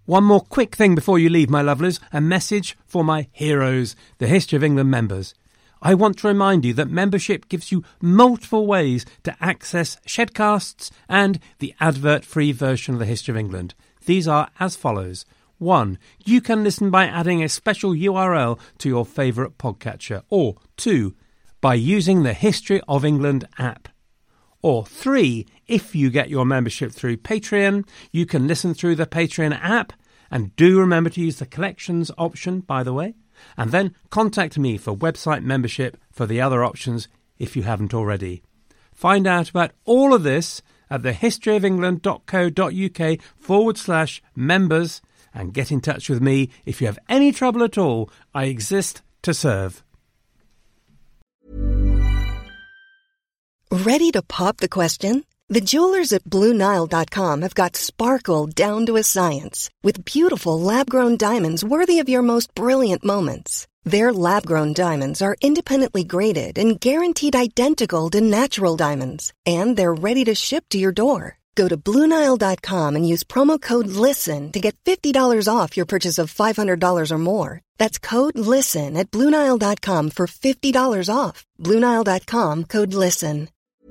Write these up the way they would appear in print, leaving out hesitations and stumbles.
One more quick thing before you leave, my lovelies, a message for my heroes, the History of England members. I want to remind you that membership gives you multiple ways to access Shedcasts and the advert-free version of the History of England. These are as follows. 1. You can listen by adding a special URL to your favourite podcatcher. Or 2. By using the History of England app. Or 3. If you get your membership through Patreon, you can listen through the Patreon app. And do remember to use the collections option, by the way. And then contact me for website membership for the other options if you haven't already. Find out about all of this at thehistoryofengland.co.uk/members and get in touch with me if you have any trouble at all. I exist to serve. Ready to pop the question? The jewelers at BlueNile.com have got sparkle down to a science with beautiful lab-grown diamonds worthy of your most brilliant moments. Their lab-grown diamonds are independently graded and guaranteed identical to natural diamonds, and they're ready to ship to your door. Go to BlueNile.com and use promo code LISTEN to get $50 off your purchase of $500 or more. That's code LISTEN at BlueNile.com for $50 off. BlueNile.com, code LISTEN.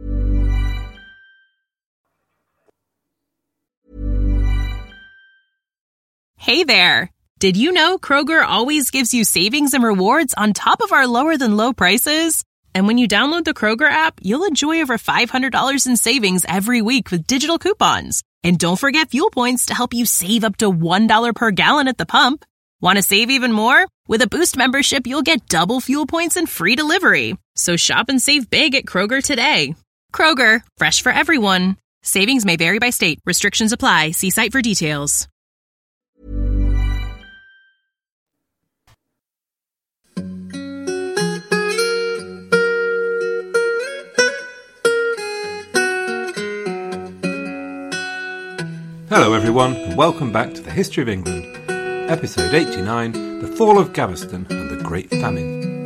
Hey there! Did you know Kroger always gives you savings and rewards on top of our lower-than-low prices? And when you download the Kroger app, you'll enjoy over $500 in savings every week with digital coupons. And don't forget fuel points to help you save up to $1 per gallon at the pump. Want to save even more? With a Boost membership, you'll get double fuel points and free delivery. So shop and save big at Kroger today. Kroger, fresh for everyone. Savings may vary by state. Restrictions apply. See site for details. Hello everyone, and welcome back to the History of England, episode 89, The Fall of Gaveston and the Great Famine.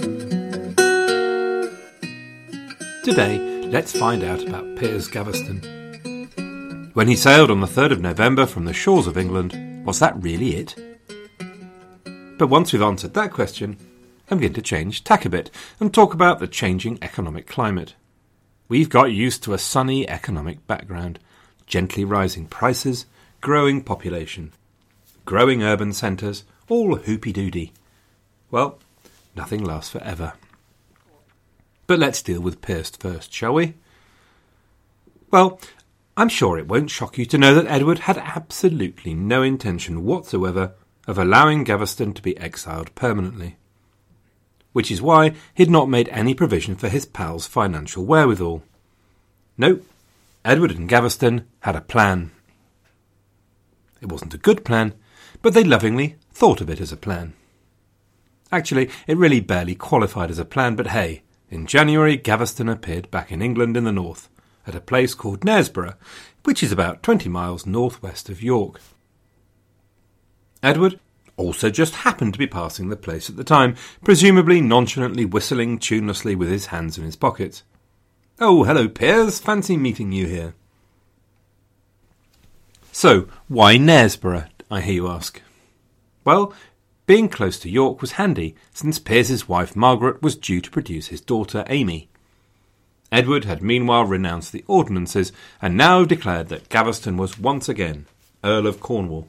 Today, let's find out about Piers Gaveston. When he sailed on the 3rd of November from the shores of England, was that really it? But once we've answered that question, I'm going to change tack a bit and talk about the changing economic climate. We've got used to a sunny economic background, gently rising prices, growing population, growing urban centres, all hoopy-doody. Well, nothing lasts forever. But let's deal with Piers first, shall we? Well, I'm sure it won't shock you to know that Edward had absolutely no intention whatsoever of allowing Gaveston to be exiled permanently. Which is why he'd not made any provision for his pal's financial wherewithal. No, Edward and Gaveston had a plan. It wasn't a good plan, but they lovingly thought of it as a plan. Actually, it really barely qualified as a plan, but hey, in January Gaveston appeared back in England in the north, at a place called Knaresborough, which is about 20 miles northwest of York. Edward also just happened to be passing the place at the time, presumably nonchalantly whistling tunelessly with his hands in his pockets. "Oh, hello, Piers. Fancy meeting you here." So, why Knaresborough, I hear you ask? Well, being close to York was handy, since Piers's wife Margaret was due to produce his daughter Amy. Edward had meanwhile renounced the ordinances, and now declared that Gaveston was once again Earl of Cornwall.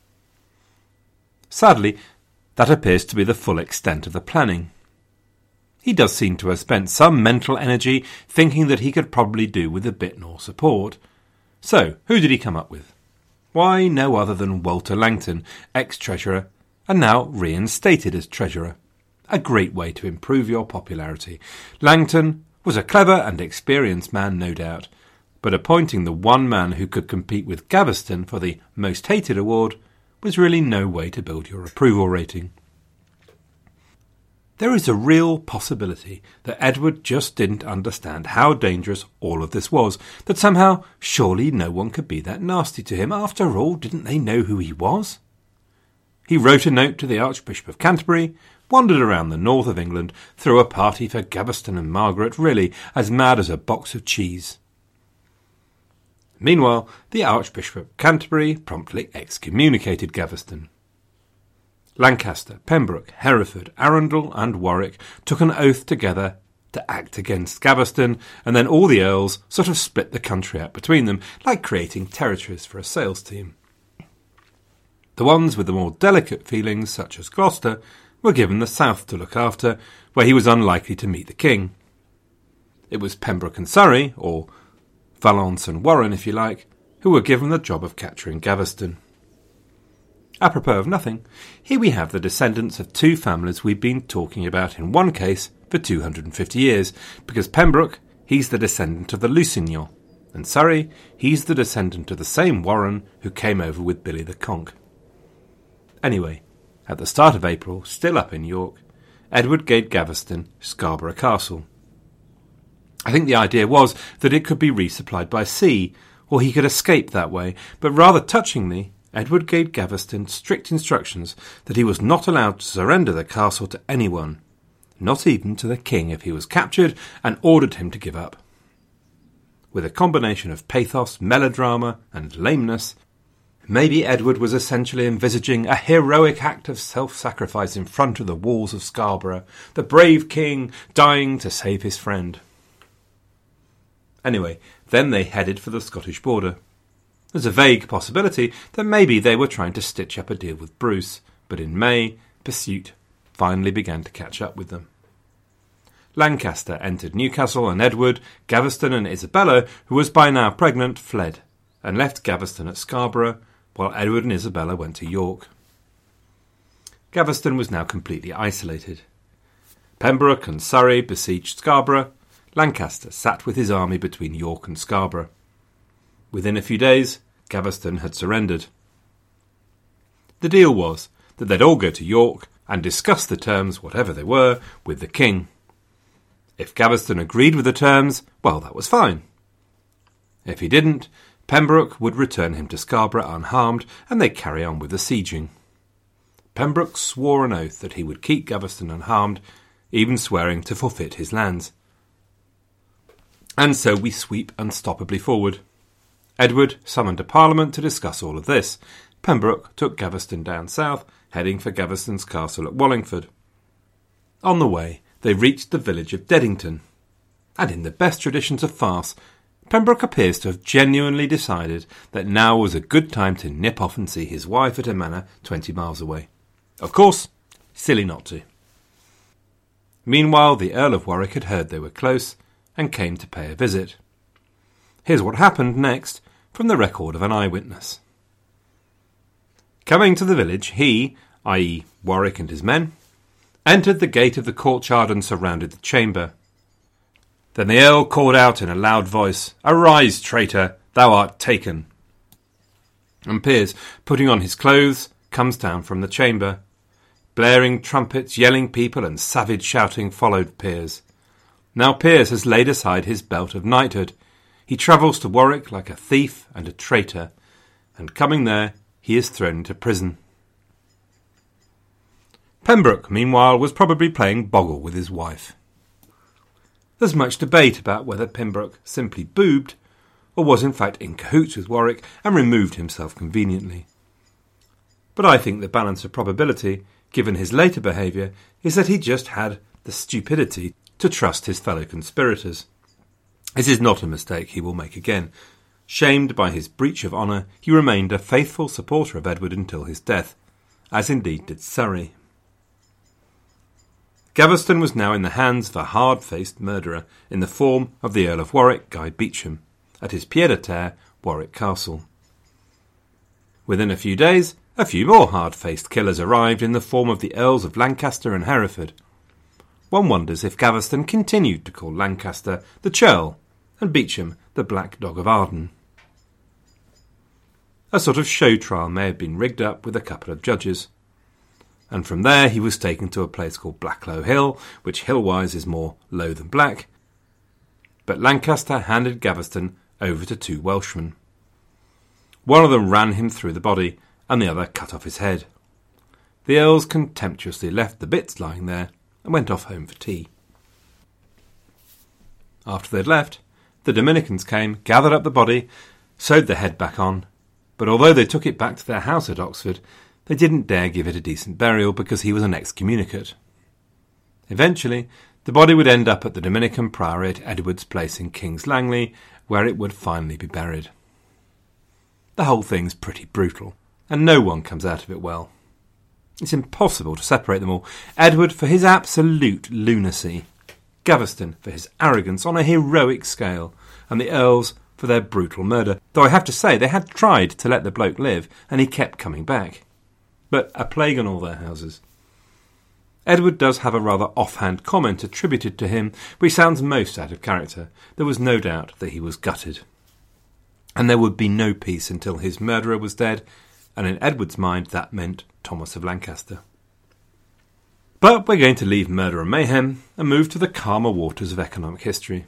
Sadly, that appears to be the full extent of the planning. He does seem to have spent some mental energy thinking that he could probably do with a bit more support. So, who did he come up with? Why, no other than Walter Langton, ex-treasurer, and now reinstated as treasurer. A great way to improve your popularity. Langton was a clever and experienced man, no doubt, but appointing the one man who could compete with Gaveston for the Most Hated award was really no way to build your approval rating. There is a real possibility that Edward just didn't understand how dangerous all of this was, that somehow surely no one could be that nasty to him. After all, didn't they know who he was? He wrote a note to the Archbishop of Canterbury, wandered around the north of England, threw a party for Gaveston and Margaret, really as mad as a box of cheese. Meanwhile, the Archbishop of Canterbury promptly excommunicated Gaveston. Lancaster, Pembroke, Hereford, Arundel and Warwick took an oath together to act against Gaveston, and then all the earls sort of split the country out between them, like creating territories for a sales team. The ones with the more delicate feelings, such as Gloucester, were given the south to look after, where he was unlikely to meet the king. It was Pembroke and Surrey, or Valence and Warren if you like, who were given the job of capturing Gaveston. Apropos of nothing, here we have the descendants of two families we've been talking about in one case for 250 years, because Pembroke, he's the descendant of the Lusignans, and Surrey, he's the descendant of the same Warren who came over with Billy the Conk. Anyway, at the start of April, still up in York, Edward gave Gaveston Scarborough Castle. I think the idea was that it could be resupplied by sea, or he could escape that way, but rather touchingly, Edward gave Gaveston strict instructions that he was not allowed to surrender the castle to anyone, not even to the king if he was captured, and ordered him to give up. With a combination of pathos, melodrama, and lameness, maybe Edward was essentially envisaging a heroic act of self-sacrifice in front of the walls of Scarborough, the brave king dying to save his friend. Anyway, then they headed for the Scottish border. There's a vague possibility that maybe they were trying to stitch up a deal with Bruce, but in May, pursuit finally began to catch up with them. Lancaster entered Newcastle, and Edward, Gaveston and Isabella, who was by now pregnant, fled, and left Gaveston at Scarborough, while Edward and Isabella went to York. Gaveston was now completely isolated. Pembroke and Surrey besieged Scarborough. Lancaster sat with his army between York and Scarborough. Within a few days, Gaveston had surrendered. The deal was that they'd all go to York and discuss the terms, whatever they were, with the king. If Gaveston agreed with the terms, well, that was fine. If he didn't, Pembroke would return him to Scarborough unharmed, and they'd carry on with the sieging. Pembroke swore an oath that he would keep Gaveston unharmed, even swearing to forfeit his lands. And so we sweep unstoppably forward. Edward summoned a parliament to discuss all of this. Pembroke took Gaveston down south, heading for Gaveston's castle at Wallingford. On the way, they reached the village of Deddington. And in the best traditions of farce, Pembroke appears to have genuinely decided that now was a good time to nip off and see his wife at a manor 20 miles away. Of course, silly not to. Meanwhile, the Earl of Warwick had heard they were close and came to pay a visit. Here's what happened next from the record of an eyewitness. Coming to the village, he, i.e. Warwick and his men, entered the gate of the courtyard and surrounded the chamber. Then the Earl called out in a loud voice, "Arise, traitor, thou art taken." And Piers, putting on his clothes, comes down from the chamber. Blaring trumpets, yelling people and savage shouting followed Piers. Now Piers has laid aside his belt of knighthood. He travels to Warwick like a thief and a traitor, and coming there, he is thrown into prison. Pembroke, meanwhile, was probably playing boggle with his wife. There's much debate about whether Pembroke simply boobed, or was in fact in cahoots with Warwick and removed himself conveniently. But I think the balance of probability, given his later behaviour, is that he just had the stupidity to trust his fellow conspirators. This is not a mistake he will make again. Shamed by his breach of honour, he remained a faithful supporter of Edward until his death, as indeed did Surrey. Gaveston was now in the hands of a hard-faced murderer in the form of the Earl of Warwick, Guy Beauchamp, at his pied-à-terre, Warwick Castle. Within a few days, a few more hard-faced killers arrived in the form of the Earls of Lancaster and Hereford. One wonders if Gaveston continued to call Lancaster the Churl and Beauchamp the Black Dog of Arden. A sort of show trial may have been rigged up with a couple of judges, and from there he was taken to a place called Blacklow Hill, which hill-wise is more low than black. But Lancaster handed Gaveston over to two Welshmen. One of them ran him through the body, and the other cut off his head. The Earls contemptuously left the bits lying there and went off home for tea. After they'd left, the Dominicans came, gathered up the body, sewed the head back on, but although they took it back to their house at Oxford, they didn't dare give it a decent burial because he was an excommunicate. Eventually, the body would end up at the Dominican Priory at Edward's Place in King's Langley, where it would finally be buried. The whole thing's pretty brutal, and no one comes out of it well. It's impossible to separate them all. Edward for his absolute lunacy, Gaveston for his arrogance on a heroic scale, and the Earls for their brutal murder, though I have to say they had tried to let the bloke live, and he kept coming back. But a plague on all their houses. Edward does have a rather offhand comment attributed to him, which sounds most out of character. There was no doubt that he was gutted. And there would be no peace until his murderer was dead, and in Edward's mind that meant Thomas of Lancaster. But we're going to leave murder and mayhem and move to the calmer waters of economic history.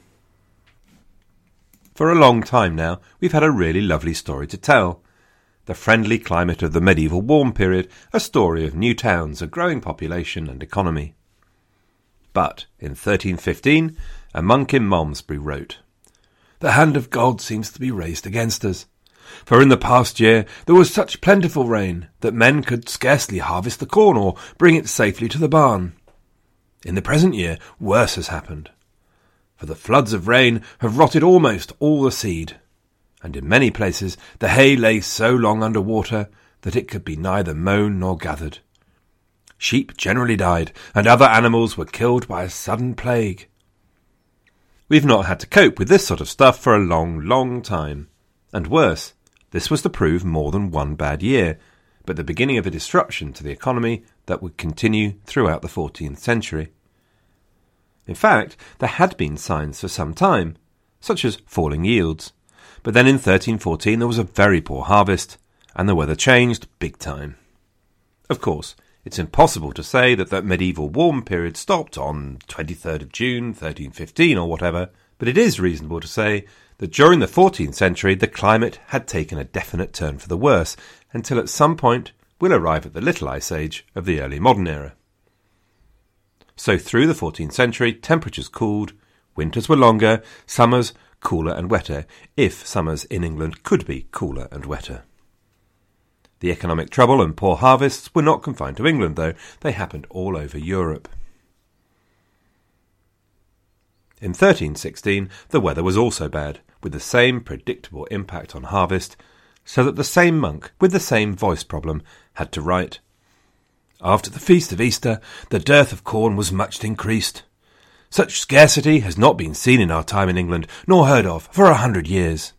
For a long time now, we've had a really lovely story to tell. The friendly climate of the medieval warm period, a story of new towns, a growing population and economy. But in 1315, a monk in Malmesbury wrote, "The hand of God seems to be raised against us. For in the past year there was such plentiful rain that men could scarcely harvest the corn or bring it safely to the barn. In the present year worse has happened. For the floods of rain have rotted almost all the seed, and in many places the hay lay so long under water that it could be neither mown nor gathered. Sheep generally died, and other animals were killed by a sudden plague." We've not had to cope with this sort of stuff for a long, long time. And worse, this was to prove more than one bad year, but the beginning of a disruption to the economy that would continue throughout the 14th century. In fact, there had been signs for some time, such as falling yields. But then in 1314 there was a very poor harvest, and the weather changed big time. Of course, it's impossible to say that that medieval warm period stopped on 23rd of June, 1315 or whatever, but it is reasonable to say that during the 14th century the climate had taken a definite turn for the worse, until at some point we'll arrive at the Little Ice Age of the early modern era. So through the 14th century, temperatures cooled, winters were longer, summers cooler and wetter, if summers in England could be cooler and wetter. The economic trouble and poor harvests were not confined to England, though. They happened all over Europe. In 1316, the weather was also bad, with the same predictable impact on harvest, so that the same monk, with the same voice problem, had to write, "After the feast of Easter, the dearth of corn was much increased. Such scarcity has not been seen in our time in England, nor heard of for 100 years.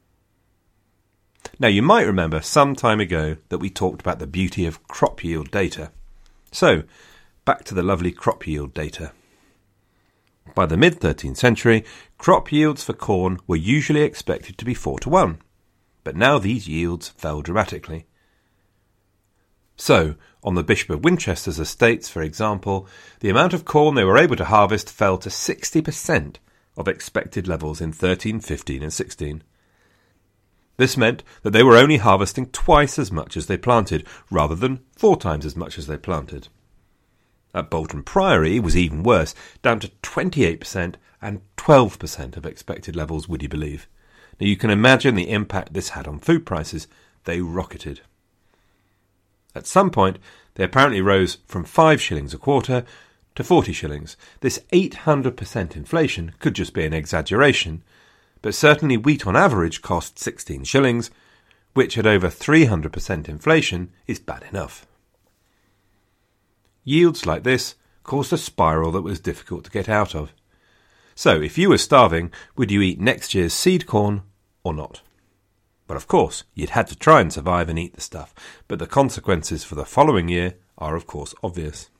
Now you might remember some time ago that we talked about the beauty of crop yield data. So, back to the lovely crop yield data. By the mid-13th century, crop yields for corn were usually expected to be 4-1, but now these yields fell dramatically. So, on the Bishop of Winchester's estates, for example, the amount of corn they were able to harvest fell to 60% of expected levels in 1315 and 16. This meant that they were only harvesting twice as much as they planted, rather than 4 times as much as they planted. At Bolton Priory it was even worse, down to 28% and 12% of expected levels, would you believe? Now you can imagine the impact this had on food prices. They rocketed. At some point, they apparently rose from 5 shillings a quarter to 40 shillings. This 800% inflation could just be an exaggeration, but certainly wheat on average cost 16 shillings, which at over 300% inflation is bad enough. Yields like this caused a spiral that was difficult to get out of. So if you were starving, would you eat next year's seed corn or not? Well, of course, you'd had to try and survive and eat the stuff, but the consequences for the following year are, of course, obvious.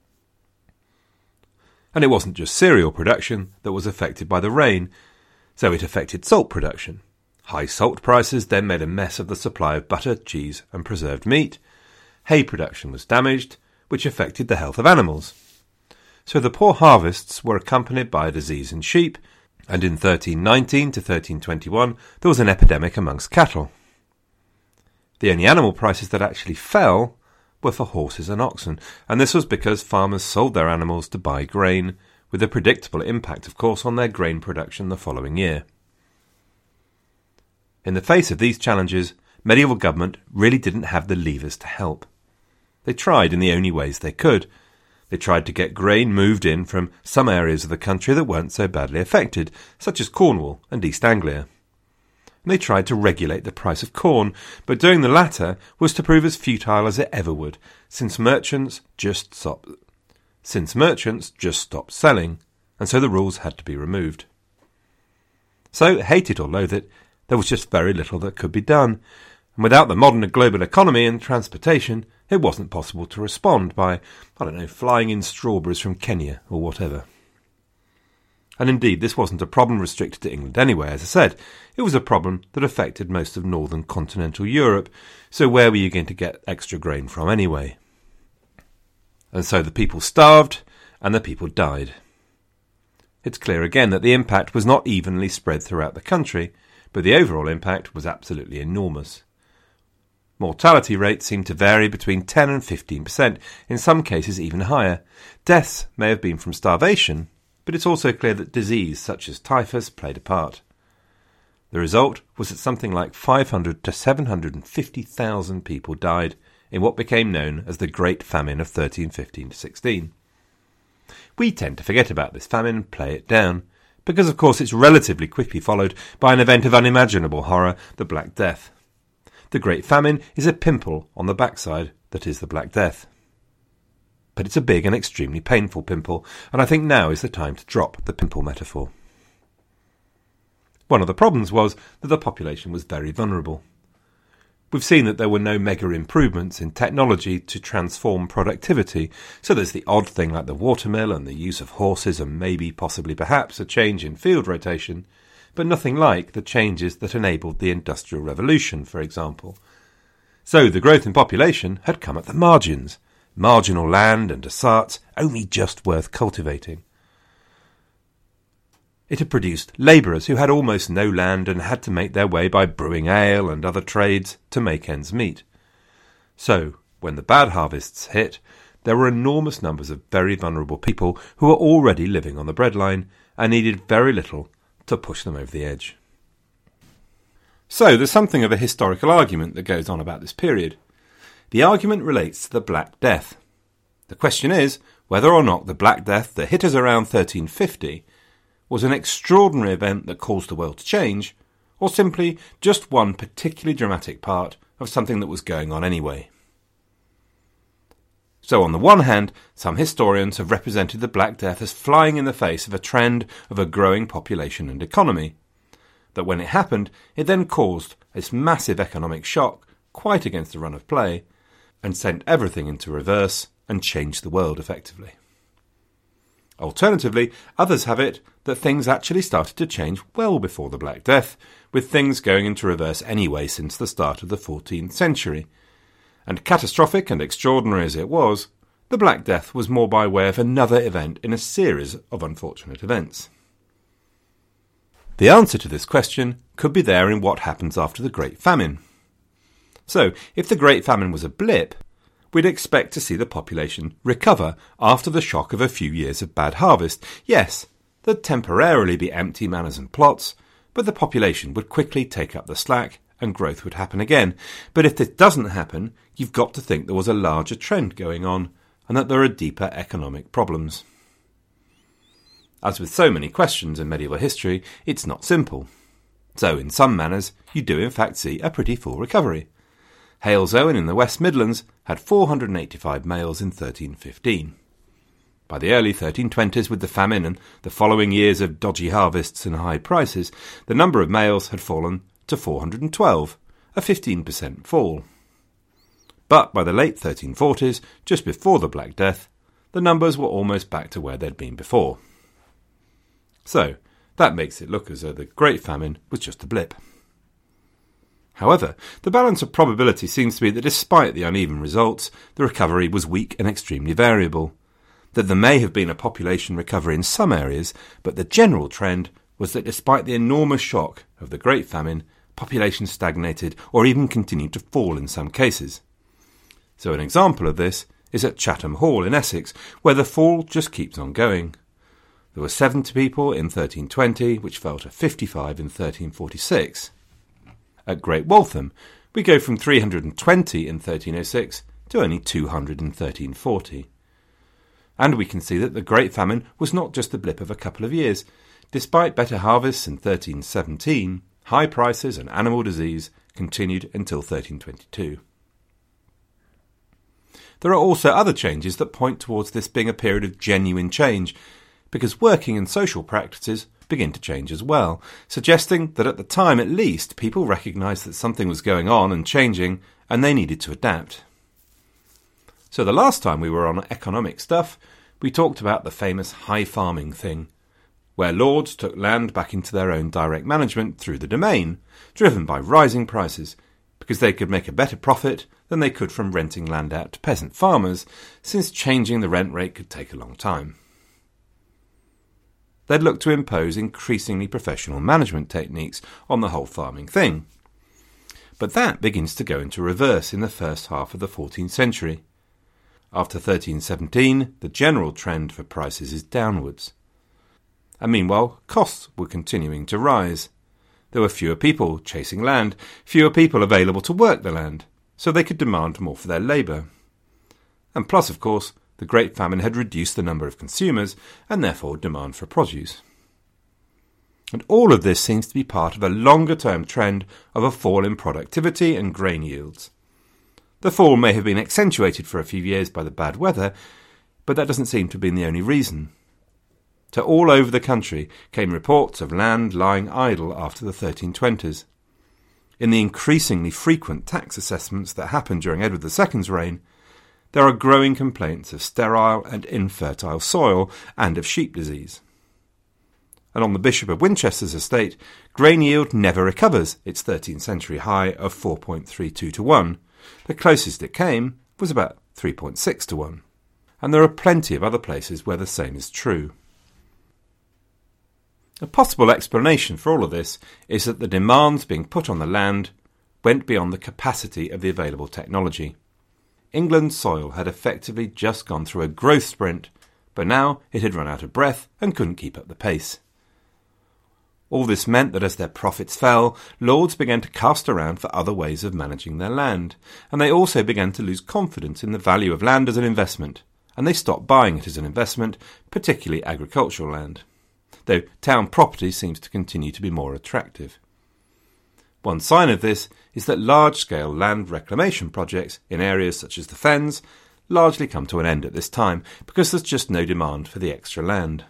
And it wasn't just cereal production that was affected by the rain, so it affected salt production. High salt prices then made a mess of the supply of butter, cheese and preserved meat. Hay production was damaged, which affected the health of animals. So the poor harvests were accompanied by a disease in sheep, and in 1319 to 1321 there was an epidemic amongst cattle. The only animal prices that actually fell were for horses and oxen, and this was because farmers sold their animals to buy grain, with a predictable impact, of course, on their grain production the following year. In the face of these challenges, medieval government really didn't have the levers to help. They tried in the only ways they could. They tried to get grain moved in from some areas of the country that weren't so badly affected, such as Cornwall and East Anglia. And they tried to regulate the price of corn, but doing the latter was to prove as futile as it ever would, since merchants just stopped selling, and so the rules had to be removed. So, hate it or loathe it, there was just very little that could be done, and without the modern global economy and transportation, it wasn't possible to respond by, flying in strawberries from Kenya or whatever. And indeed, this wasn't a problem restricted to England anyway, as I said. It was a problem that affected most of northern continental Europe, so where were you going to get extra grain from anyway? And so the people starved, and the people died. It's clear again that the impact was not evenly spread throughout the country, but the overall impact was absolutely enormous. Mortality rates seem to vary between 10 and 15%, in some cases even higher. Deaths may have been from starvation, but it's also clear that disease such as typhus played a part. The result was that something like 500 to 750,000 people died in what became known as the Great Famine of 1315-16. We tend to forget about this famine and play it down, because of course it's relatively quickly followed by an event of unimaginable horror, the Black Death. The Great Famine is a pimple on the backside that is the Black Death. But it's a big and extremely painful pimple, and I think now is the time to drop the pimple metaphor. One of the problems was that the population was very vulnerable. We've seen that there were no mega improvements in technology to transform productivity, so there's the odd thing like the watermill and the use of horses and maybe, possibly, perhaps a change in field rotation, but nothing like the changes that enabled the Industrial Revolution, for example. So the growth in population had come at the margins, marginal land and ersatz only just worth cultivating. It had produced labourers who had almost no land and had to make their way by brewing ale and other trades to make ends meet. So, when the bad harvests hit, there were enormous numbers of very vulnerable people who were already living on the breadline and needed very little to push them over the edge. So, there's something of a historical argument that goes on about this period. The argument relates to the Black Death. The question is whether or not the Black Death that hit us around 1350 was an extraordinary event that caused the world to change, or simply just one particularly dramatic part of something that was going on anyway. So on the one hand, some historians have represented the Black Death as flying in the face of a trend of a growing population and economy. That when it happened, it then caused this massive economic shock, quite against the run of play, and sent everything into reverse and changed the world effectively. Alternatively, others have it that things actually started to change well before the Black Death, with things going into reverse anyway since the start of the 14th century. And catastrophic and extraordinary as it was, the Black Death was more by way of another event in a series of unfortunate events. The answer to this question could be there in what happens after the Great Famine. So, if the Great Famine was a blip, we'd expect to see the population recover after the shock of a few years of bad harvest. Yes, there'd temporarily be empty manors and plots, but the population would quickly take up the slack and growth would happen again. But if this doesn't happen, you've got to think there was a larger trend going on and that there are deeper economic problems. As with so many questions in medieval history, it's not simple. So in some manors, you do in fact see a pretty full recovery. Halesowen in the West Midlands had 485 males in 1315. By the early 1320s, with the famine and the following years of dodgy harvests and high prices, the number of males had fallen to 412, a 15% fall. But by the late 1340s, just before the Black Death, the numbers were almost back to where they'd been before. So, that makes it look as though the Great Famine was just a blip. However, the balance of probability seems to be that despite the uneven results, the recovery was weak and extremely variable. That there may have been a population recovery in some areas, but the general trend was that despite the enormous shock of the Great Famine, population stagnated or even continued to fall in some cases. So an example of this is at Chatham Hall in Essex, where the fall just keeps on going. There were 70 people in 1320, which fell to 55 in 1346. At Great Waltham, we go from 320 in 1306 to only 200 in 1340. And we can see that the Great Famine was not just a blip of a couple of years. Despite better harvests in 1317, high prices and animal disease continued until 1322. There are also other changes that point towards this being a period of genuine change, because working and social practices begin to change as well, suggesting that at the time at least people recognised that something was going on and changing and they needed to adapt. So the last time we were on economic stuff, we talked about the famous high farming thing, where lords took land back into their own direct management through the domain, driven by rising prices, because they could make a better profit than they could from renting land out to peasant farmers, since changing the rent rate could take a long time. They'd look to impose increasingly professional management techniques on the whole farming thing. But that begins to go into reverse in the first half of the 14th century. After 1317, the general trend for prices is downwards. And meanwhile, costs were continuing to rise. There were fewer people chasing land, fewer people available to work the land, so they could demand more for their labour. And plus, of course, the Great Famine had reduced the number of consumers, and therefore demand for produce. And all of this seems to be part of a longer-term trend of a fall in productivity and grain yields. The fall may have been accentuated for a few years by the bad weather, but that doesn't seem to have been the only reason. To all over the country came reports of land lying idle after the 1320s. In the increasingly frequent tax assessments that happened during Edward II's reign, there are growing complaints of sterile and infertile soil and of sheep disease. And on the Bishop of Winchester's estate, grain yield never recovers its 13th century high of 4.32 to 1. The closest it came was about 3.6 to 1. And there are plenty of other places where the same is true. A possible explanation for all of this is that the demands being put on the land went beyond the capacity of the available technology. England's soil had effectively just gone through a growth sprint, but now it had run out of breath and couldn't keep up the pace. All this meant that as their profits fell, lords began to cast around for other ways of managing their land, and they also began to lose confidence in the value of land as an investment, and they stopped buying it as an investment, particularly agricultural land, though town property seems to continue to be more attractive. One sign of this is that large-scale land reclamation projects in areas such as the Fens largely come to an end at this time because there's just no demand for the extra land.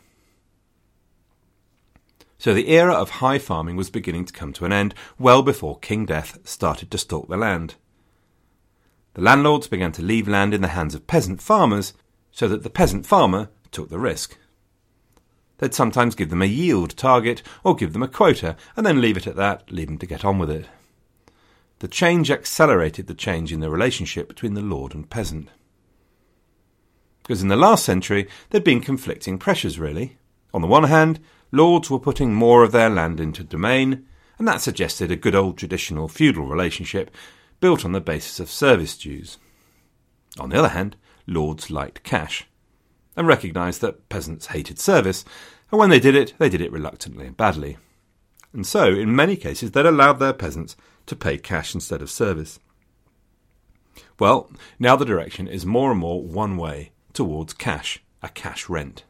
So the era of high farming was beginning to come to an end well before King Death started to stalk the land. The landlords began to leave land in the hands of peasant farmers so that the peasant farmer took the risk. They'd sometimes give them a yield target or give them a quota and then leave it at that, leave them to get on with it. The change accelerated the change in the relationship between the lord and peasant. Because in the last century, there'd been conflicting pressures, really. On the one hand, lords were putting more of their land into domain, and that suggested a good old traditional feudal relationship built on the basis of service dues. On the other hand, lords liked cash, and recognised that peasants hated service, and when they did it reluctantly and badly. And so, in many cases, they'd allowed their peasants to pay cash instead of service. Well, now the direction is more and more one way, towards cash, a cash rent.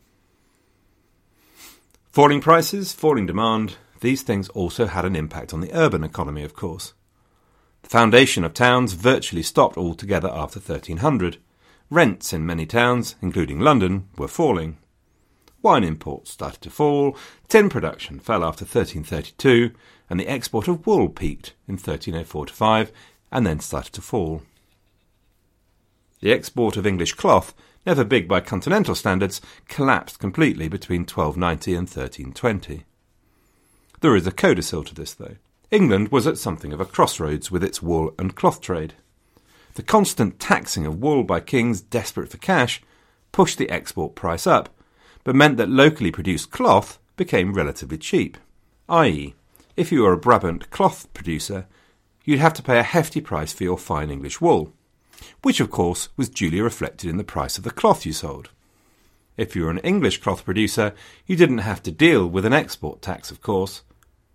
Falling prices, falling demand, these things also had an impact on the urban economy, of course. The foundation of towns virtually stopped altogether after 1300. Rents in many towns, including London, were falling. Wine imports started to fall, tin production fell after 1332, and the export of wool peaked in 1304-5 and then started to fall. The export of English cloth, never big by continental standards, collapsed completely between 1290 and 1320. There is a codicil to this, though. England was at something of a crossroads with its wool and cloth trade. The constant taxing of wool by kings desperate for cash pushed the export price up, but meant that locally produced cloth became relatively cheap, i.e., if you were a Brabant cloth producer, you'd have to pay a hefty price for your fine English wool, which of course was duly reflected in the price of the cloth you sold. If you were an English cloth producer, you didn't have to deal with an export tax, of course,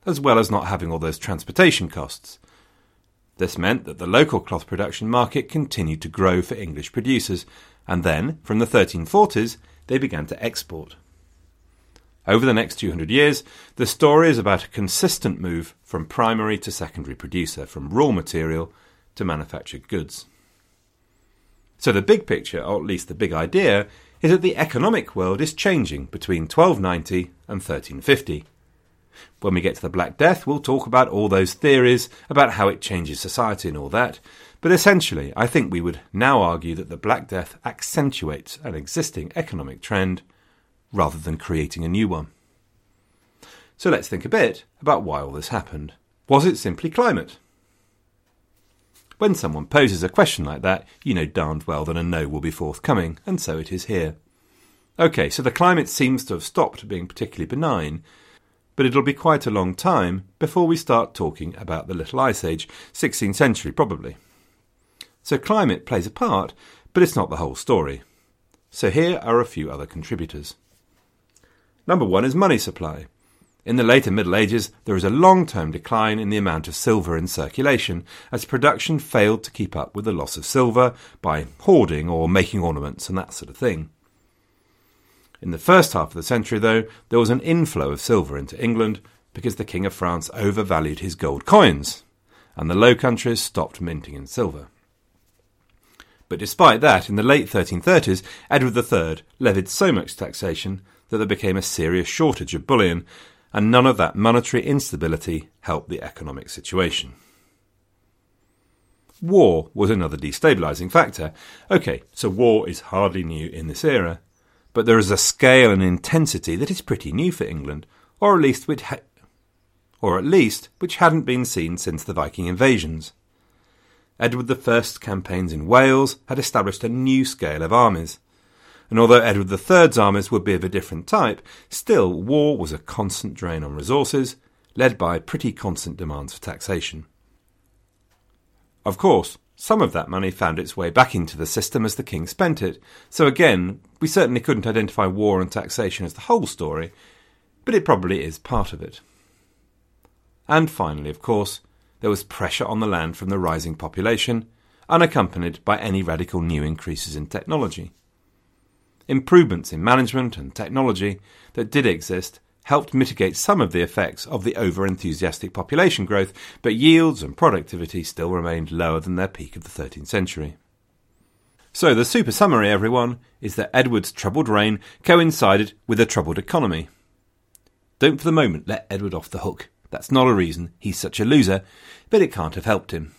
as well as not having all those transportation costs. This meant that the local cloth production market continued to grow for English producers, and then, from the 1340s, they began to export. Over the next 200 years, the story is about a consistent move from primary to secondary producer, from raw material to manufactured goods. So the big picture, or at least the big idea, is that the economic world is changing between 1290 and 1350. When we get to the Black Death, we'll talk about all those theories about how it changes society and all that, but essentially I think we would now argue that the Black Death accentuates an existing economic trend rather than creating a new one. So let's think a bit about why all this happened. Was it simply climate? When someone poses a question like that, you know darned well that a no will be forthcoming, and so it is here. OK, so the climate seems to have stopped being particularly benign, but it'll be quite a long time before we start talking about the Little Ice Age, 16th century probably. So climate plays a part, but it's not the whole story. So here are a few other contributors. Number one is money supply. In the later Middle Ages, there is a long-term decline in the amount of silver in circulation, as production failed to keep up with the loss of silver by hoarding or making ornaments and that sort of thing. In the first half of the century, though, there was an inflow of silver into England because the King of France overvalued his gold coins, and the Low Countries stopped minting in silver. But despite that, in the late 1330s, Edward III levied so much taxation that there became a serious shortage of bullion, and none of that monetary instability helped the economic situation. War was another destabilising factor. OK, so war is hardly new in this era, but there is a scale and intensity that is pretty new for England, or at least which hadn't been seen since the Viking invasions. Edward I's campaigns in Wales had established a new scale of armies, and although Edward III's armies would be of a different type, still war was a constant drain on resources, led by pretty constant demands for taxation. Of course, some of that money found its way back into the system as the king spent it, so again, we certainly couldn't identify war and taxation as the whole story, but it probably is part of it. And finally, of course, there was pressure on the land from the rising population, unaccompanied by any radical new increases in technology. Improvements in management and technology that did exist helped mitigate some of the effects of the over-enthusiastic population growth, but yields and productivity still remained lower than their peak of the 13th century. So the super summary, everyone, is that Edward's troubled reign coincided with a troubled economy. Don't for the moment let Edward off the hook. That's not a reason he's such a loser, but it can't have helped him.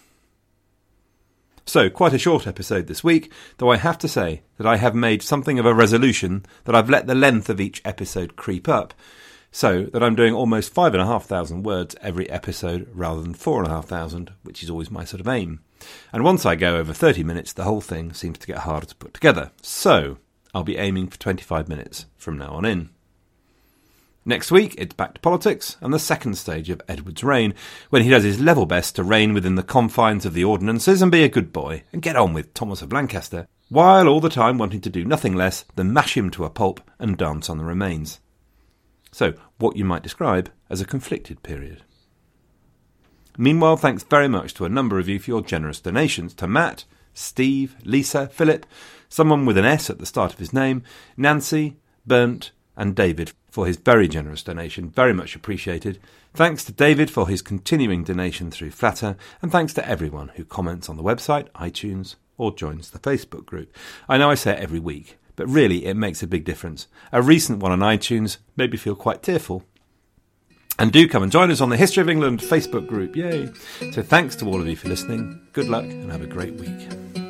So, quite a short episode this week, though I have to say that I have made something of a resolution that I've let the length of each episode creep up, so that I'm doing almost 5,500 words every episode rather than 4,500, which is always my sort of aim. And once I go over 30 minutes, the whole thing seems to get harder to put together. So, I'll be aiming for 25 minutes from now on in. Next week, it's back to politics and the second stage of Edward's reign, when he does his level best to reign within the confines of the ordinances and be a good boy and get on with Thomas of Lancaster, while all the time wanting to do nothing less than mash him to a pulp and dance on the remains. So, what you might describe as a conflicted period. Meanwhile, thanks very much to a number of you for your generous donations to Matt, Steve, Lisa, Philip, someone with an S at the start of his name, Nancy, Bernd, and David for his very generous donation, very much appreciated. Thanks to David for his continuing donation through Flattr, and thanks to everyone who comments on the website, iTunes, or joins the Facebook group. I know I say it every week, but really it makes a big difference. A recent one on iTunes made me feel quite tearful. And do come and join us on the History of England Facebook group, yay! So thanks to all of you for listening, good luck and have a great week.